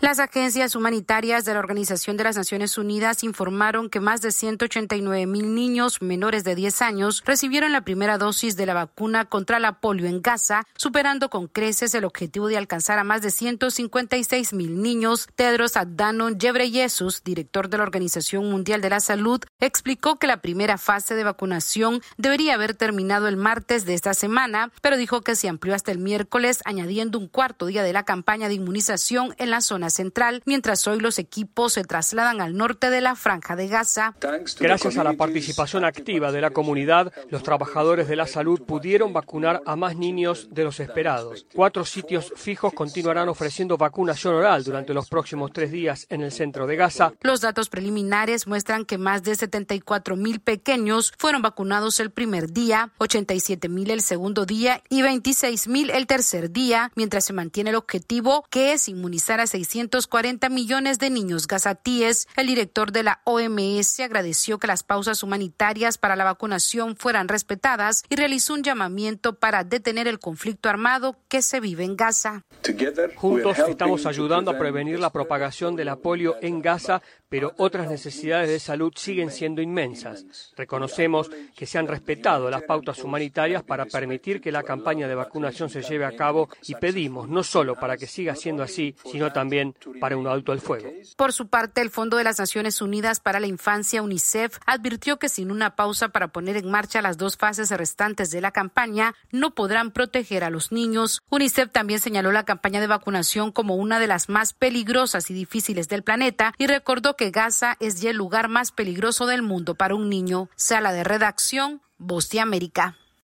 Las agencias humanitarias de la Organización de las Naciones Unidas informaron que más de 189,000 niños menores de 10 años recibieron la primera dosis de la vacuna contra la polio en Gaza, superando con creces el objetivo de alcanzar a más de 156,000 niños. Tedros Adhanom Ghebreyesus, director de la Organización Mundial de la Salud, explicó que la primera fase de vacunación debería haber terminado el martes de esta semana, pero dijo que se amplió hasta el miércoles, añadiendo un cuarto día de la campaña de inmunización en la zona central, mientras hoy los equipos se trasladan al norte de la Franja de Gaza. Gracias a la participación activa de la comunidad, los trabajadores de la salud pudieron vacunar a más niños de los esperados. 4 sitios fijos continuarán ofreciendo vacunación oral durante los próximos 3 días en el centro de Gaza. Los datos preliminares muestran que más de 74,000 pequeños fueron vacunados el primer día, 87,000 el segundo día y 26,000 el tercer día, mientras se mantiene el objetivo, que es inmunizar a 640 millones de niños gazatíes. El director de la OMS agradeció que las pausas humanitarias para la vacunación fueran respetadas y realizó un llamamiento para detener el conflicto armado que se vive en Gaza. Juntos estamos ayudando a prevenir la propagación de la polio en Gaza, pero otras necesidades de salud siguen siendo inmensas. Reconocemos que se han respetado las pautas humanitarias para permitir que la campaña de vacunación se lleve a cabo y pedimos no solo para que siga siendo así, sino también para un alto al fuego. Por su parte, el Fondo de las Naciones Unidas para la Infancia, UNICEF, advirtió que sin una pausa para poner en marcha las 2 fases restantes de la campaña, no podrán proteger a los niños. UNICEF también señaló la campaña de vacunación como una de las más peligrosas y difíciles del planeta y recordó que Gaza es ya el lugar más peligroso del mundo para un niño. Sala de redacción, Voz de América.